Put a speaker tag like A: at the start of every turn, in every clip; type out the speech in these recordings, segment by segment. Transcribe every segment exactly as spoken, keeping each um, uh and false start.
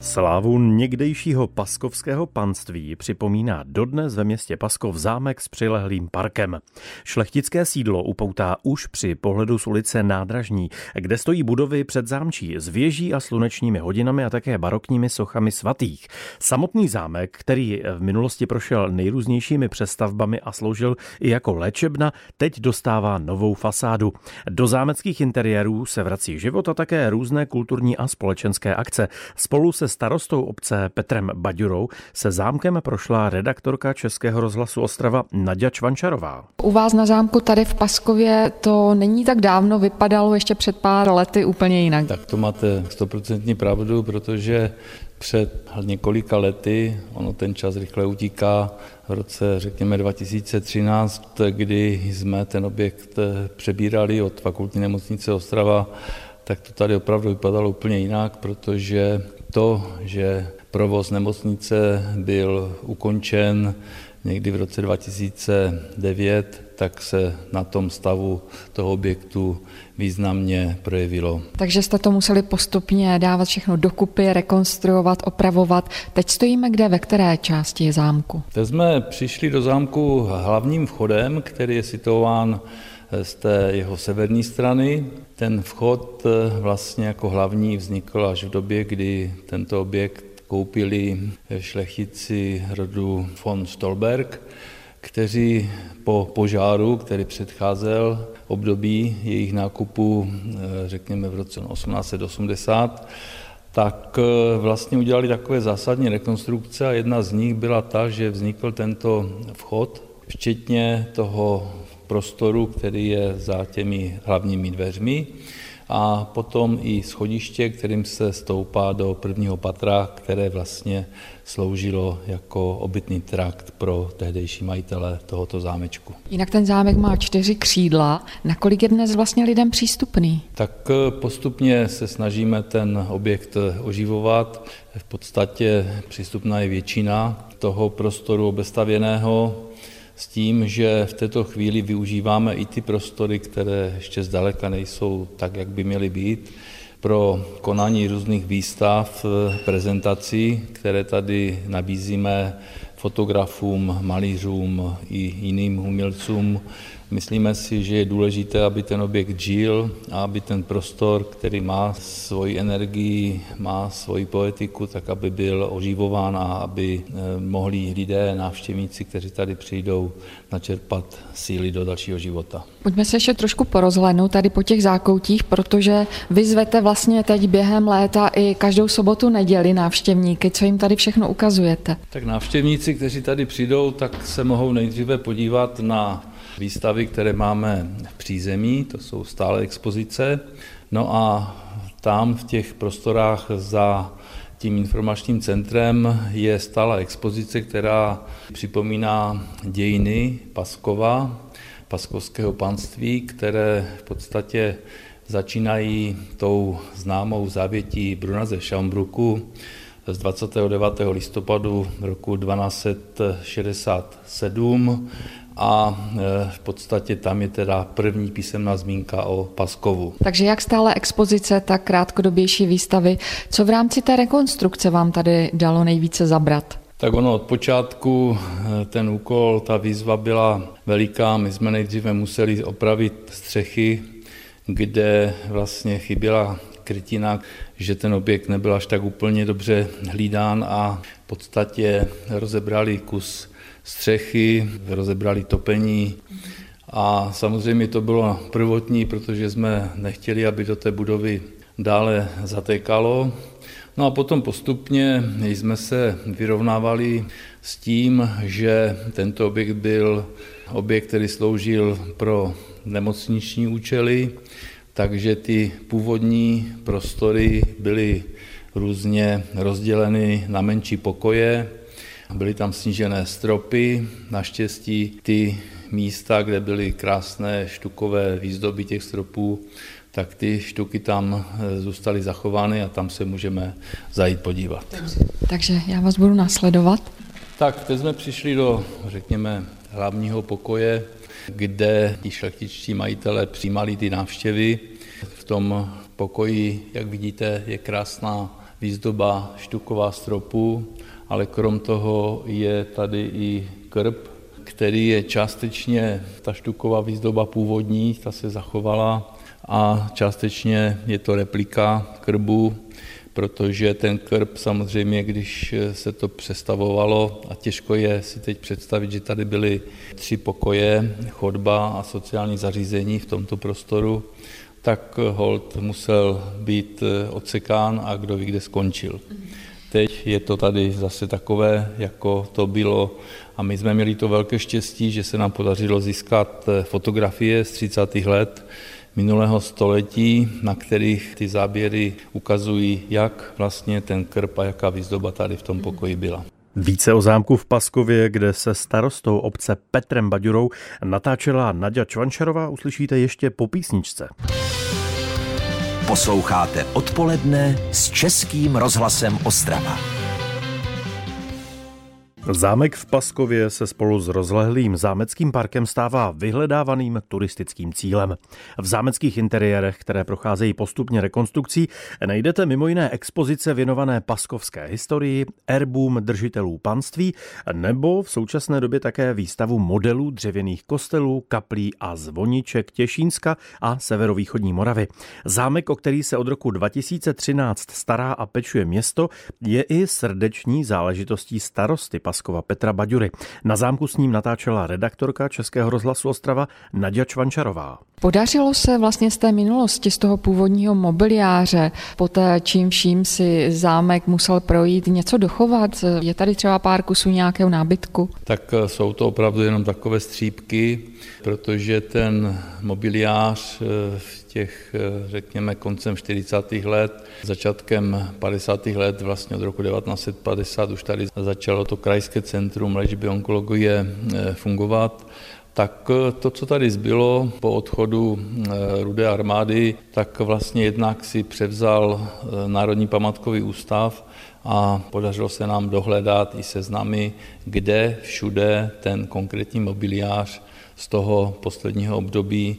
A: Slávu někdejšího paskovského panství připomíná dodnes ve městě Paskov zámek s přilehlým parkem. Šlechtické sídlo upoutá už při pohledu z ulice Nádražní, kde stojí budovy před zámčí s věží a slunečními hodinami a také barokními sochami svatých. Samotný zámek, který v minulosti prošel nejrůznějšími přestavbami a sloužil i jako léčebna, teď dostává novou fasádu. Do zámeckých interiérů se vrací život a také různé kulturní a společenské akce. Spolu se starostou obce Petrem Baďurou se zámkem prošla redaktorka Českého rozhlasu Ostrava Naďa Čvančarová.
B: U vás na zámku tady v Paskově to není tak dávno, vypadalo ještě před pár lety úplně jinak.
C: Tak to máte stoprocentní pravdu, protože před několika lety, ono ten čas rychle utíká, v roce řekněme dva tisíce třináct, kdy jsme ten objekt přebírali od Fakultní nemocnice Ostrava, tak to tady opravdu vypadalo úplně jinak, protože to, že provoz nemocnice byl ukončen někdy v roce dva tisíce devět, tak se na tom stavu toho objektu významně projevilo.
B: Takže jste to museli postupně dávat všechno dokupy, rekonstruovat, opravovat. Teď stojíme kde, ve které části zámku?
C: Teď jsme přišli do zámku hlavním vchodem, který je situován z té jeho severní strany. Ten vchod vlastně jako hlavní vznikl až v době, kdy tento objekt koupili šlechtici rodu von Stolberg, kteří po požáru, který předcházel období jejich nákupu, řekněme v roce osmnáct set osmdesát, tak vlastně udělali takové zásadní rekonstrukce a jedna z nich byla ta, že vznikl tento vchod, včetně toho prostoru, který je za těmi hlavními dveřmi, a potom i schodiště, kterým se stoupá do prvního patra, které vlastně sloužilo jako obytný trakt pro tehdejší majitele tohoto zámečku.
B: Jinak ten zámek má čtyři křídla. Nakolik je dnes vlastně lidem přístupný?
C: Tak postupně se snažíme ten objekt oživovat. V podstatě přístupná je většina toho prostoru obestavěného, s tím, že v této chvíli využíváme i ty prostory, které ještě zdaleka nejsou tak, jak by měly být, pro konání různých výstav, prezentací, které tady nabízíme fotografům, malířům i jiným umělcům. Myslíme si, že je důležité, aby ten objekt žil a aby ten prostor, který má svoji energii, má svoji poetiku, tak aby byl oživován a aby mohli lidé, návštěvníci, kteří tady přijdou, načerpat síly do dalšího života.
B: Pojďme se ještě trošku porozhlédnout tady po těch zákoutích, protože vy zvete vlastně teď během léta i každou sobotu, neděli návštěvníky. Co jim tady všechno ukazujete?
C: Tak návštěvníci, kteří tady přijdou, tak se mohou nejdříve podívat na výstavy, které máme v přízemí, to jsou stále expozice. No a tam v těch prostorách za tím informačním centrem je stála expozice, která připomíná dějiny Paskova, paskovského panství, které v podstatě začínají tou známou závětí Bruna ze Schaumburgu z dvacátého devátého listopadu roku dvanáct set šedesát sedm, a v podstatě tam je teda první písemná zmínka o Paskovu.
B: Takže jak stále expozice, tak krátkodobější výstavy. Co v rámci té rekonstrukce vám tady dalo nejvíce zabrat?
C: Tak ono od počátku ten úkol, ta výzva byla veliká. My jsme nejdříve museli opravit střechy, kde vlastně chyběla krytina, že ten objekt nebyl až tak úplně dobře hlídán a v podstatě rozebrali kus střechy, rozebrali topení a samozřejmě to bylo prvotní, protože jsme nechtěli, aby do té budovy dále zatékalo. No a potom postupně jsme se vyrovnávali s tím, že tento objekt byl objekt, který sloužil pro nemocniční účely, takže ty původní prostory byly různě rozděleny na menší pokoje. Byly tam snížené stropy, naštěstí ty místa, kde byly krásné štukové výzdoby těch stropů, tak ty štuky tam zůstaly zachovány a tam se můžeme zajít podívat.
B: Takže já vás budu následovat.
C: Tak, teď jsme přišli do, řekněme, hlavního pokoje, kde ti šlechtičtí majitelé přijímali ty návštěvy. V tom pokoji, jak vidíte, je krásná výzdoba štuková stropu, ale krom toho je tady i krb, který je částečně ta štuková výzdoba původní, ta se zachovala, a částečně je to replika krbu, protože ten krb samozřejmě, když se to přestavovalo, a těžko je si teď představit, že tady byly tři pokoje, chodba a sociální zařízení v tomto prostoru, tak holt musel být odsekán a kdo ví, kde skončil. Teď je to tady zase takové, jako to bylo, a my jsme měli to velké štěstí, že se nám podařilo získat fotografie z třicátých let minulého století, na kterých ty záběry ukazují, jak vlastně ten krb a jaká výzdoba tady v tom pokoji byla.
A: Více o zámku v Paskově, kde se starostou obce Petrem Baďurou natáčela Naďa Čvančarová, uslyšíte ještě po písničce.
D: Posloucháte Odpoledne s Českým rozhlasem Ostrava.
A: Zámek v Paskově se spolu s rozlehlým zámeckým parkem stává vyhledávaným turistickým cílem. V zámeckých interiérech, které procházejí postupně rekonstrukcí, najdete mimo jiné expozice věnované paskovské historii, erbům držitelů panství nebo v současné době také výstavu modelů dřevěných kostelů, kaplí a zvoniček Těšínska a severovýchodní Moravy. Zámek, o který se od roku dva tisíce třináct stará a pečuje město, je i srdeční záležitostí starosty Paskova Petra Baďury. Na zámku s ním natáčela redaktorka Českého rozhlasu Ostrava Naďa Čvančarová.
B: Podařilo se vlastně z té minulosti, z toho původního mobiliáře, poté čím vším si zámek musel projít, něco dochovat? Je tady třeba pár kusů nějakého nábytku?
C: Tak jsou to opravdu jenom takové střípky, protože ten mobiliář v těch, řekněme, koncem čtyřicátých let, začátkem padesátých let, vlastně od roku devatenáct set padesát už tady začalo to krajské centrum léčby onkologie fungovat. Tak to, co tady zbylo po odchodu Rudé armády, tak vlastně jednak si převzal Národní památkový ústav a podařilo se nám dohledat i seznamy, kde všude ten konkrétní mobiliář z toho posledního období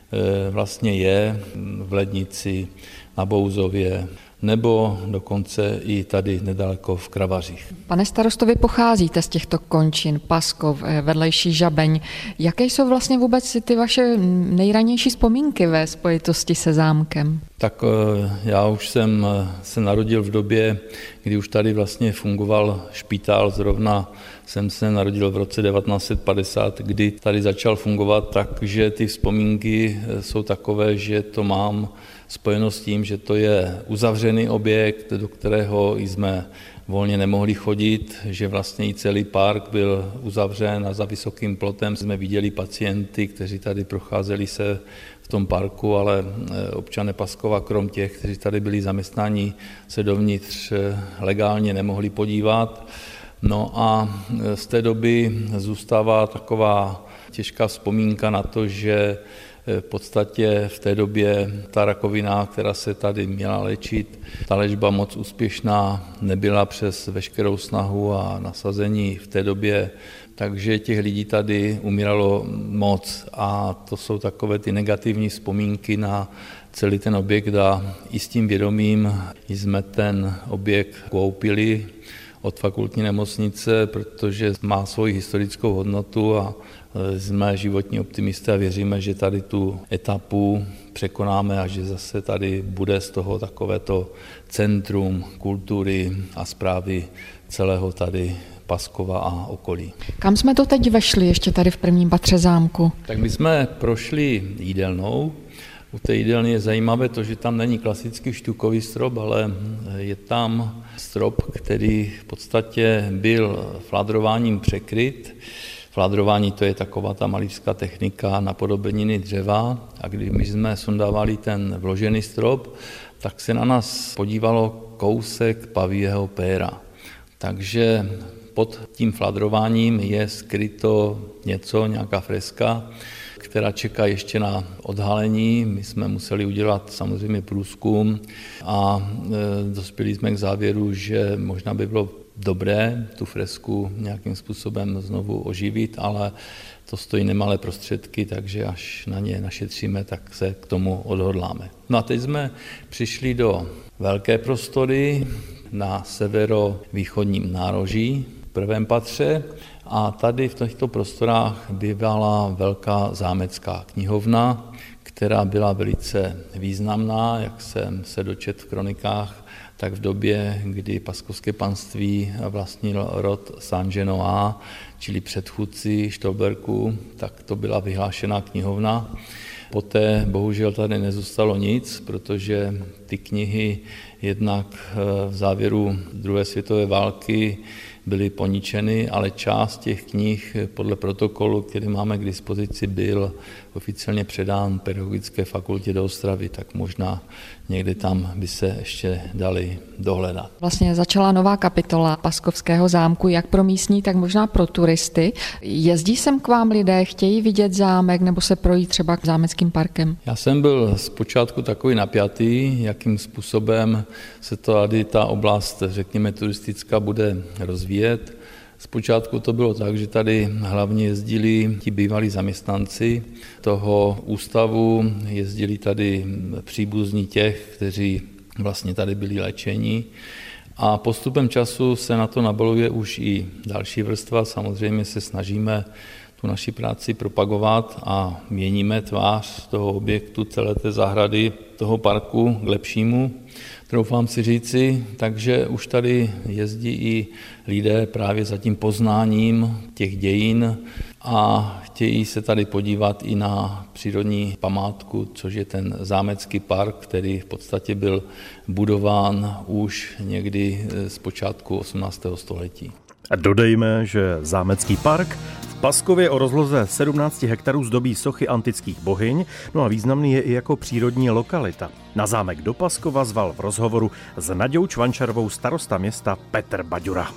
C: vlastně je, v Lednici, na Bouzově, nebo dokonce i tady nedaleko v Kravařích.
B: Pane starosto, vy pocházíte z těchto končin, Paskov, vedlejší Žabeň. Jaké jsou vlastně vůbec ty vaše nejranější vzpomínky ve spojitosti se zámkem?
C: Tak já už jsem se narodil v době, kdy už tady vlastně fungoval špitál, zrovna jsem se narodil v roce devatenáct set padesát, kdy tady začal fungovat, takže ty vzpomínky jsou takové, že to mám spojeno s tím, že to je uzavřený objekt, do kterého jsme volně nemohli chodit, že vlastně i celý park byl uzavřen a za vysokým plotem jsme viděli pacienty, kteří tady procházeli se v tom parku, ale občané Paskova, krom těch, kteří tady byli zaměstnáni, se dovnitř legálně nemohli podívat. No a z té doby zůstává taková těžká vzpomínka na to, že v podstatě v té době ta rakovina, která se tady měla léčit, ta léčba moc úspěšná nebyla přes veškerou snahu a nasazení v té době, takže těch lidí tady umíralo moc a to jsou takové ty negativní vzpomínky na celý ten objekt a i s tím vědomím jsme ten objekt koupili od fakultní nemocnice, protože má svoji historickou hodnotu a jsme životní optimisté a věříme, že tady tu etapu překonáme a že zase tady bude z toho takovéto centrum kultury a správy celého tady Paskova a okolí.
B: Kam jsme to teď vešli ještě tady v prvním patře zámku?
C: Tak my jsme prošli jídelnou. U té jídelny je zajímavé to, že tam není klasický štukový strop, ale je tam strop, který v podstatě byl fládrováním překryt. Fládrování to je taková ta malířská technika napodobeniny dřeva a když my jsme sundávali ten vložený strop, tak se na nás podívalo kousek pavíjeho péra. Takže pod tím fládrováním je skryto něco, nějaká freska, která čeká ještě na odhalení. My jsme museli udělat samozřejmě průzkum a e, dospěli jsme k závěru, že možná by bylo dobré tu fresku nějakým způsobem znovu oživit, ale to stojí nemalé prostředky, takže až na ně našetříme, tak se k tomu odhodláme. No a teď jsme přišli do velké prostory, na severovýchodním nároží v prvém patře a tady v těchto prostorách bývala velká zámecká knihovna, která byla velice významná, jak jsem se dočetl v kronikách, tak v době, kdy Paskovské panství vlastnil rod Saint-Genois, čili předchůdci Štolberků, tak to byla vyhlášená knihovna. Poté bohužel tady nezůstalo nic, protože ty knihy jednak v závěru druhé světové války byly poničeny, ale část těch knih podle protokolu, který máme k dispozici, byl oficiálně předán Pedagogické fakultě do Ostravy, tak možná někde tam by se ještě dali dohledat.
B: Vlastně začala nová kapitola Paskovského zámku, jak pro místní, tak možná pro turisty. Jezdí sem k vám lidé, chtějí vidět zámek nebo se projít třeba k zámeckým parkem?
C: Já jsem byl zpočátku takový napjatý, jakým způsobem se tady ta oblast, řekněme, turistická bude rozvíjet. Zpočátku to bylo tak, že tady hlavně jezdili ti bývalí zaměstnanci toho ústavu, jezdili tady příbuzní těch, kteří vlastně tady byli léčeni. A postupem času se na to nabaluje už i další vrstva. Samozřejmě se snažíme tu naši práci propagovat a měníme tvář toho objektu, celé té zahrady, toho parku k lepšímu. Troufám si říci, takže už tady jezdí i lidé právě za tím poznáním těch dějin a chtějí se tady podívat i na přírodní památku, což je ten zámecký park, který v podstatě byl budován už někdy z počátku osmnáctého století.
A: A dodejme, že zámecký park v Paskově o rozloze sedmnáct hektarů zdobí sochy antických bohyň, no a významný je i jako přírodní lokalita. Na zámek do Paskova zval v rozhovoru s Naďou Čvančarovou starosta města Petr Baďura.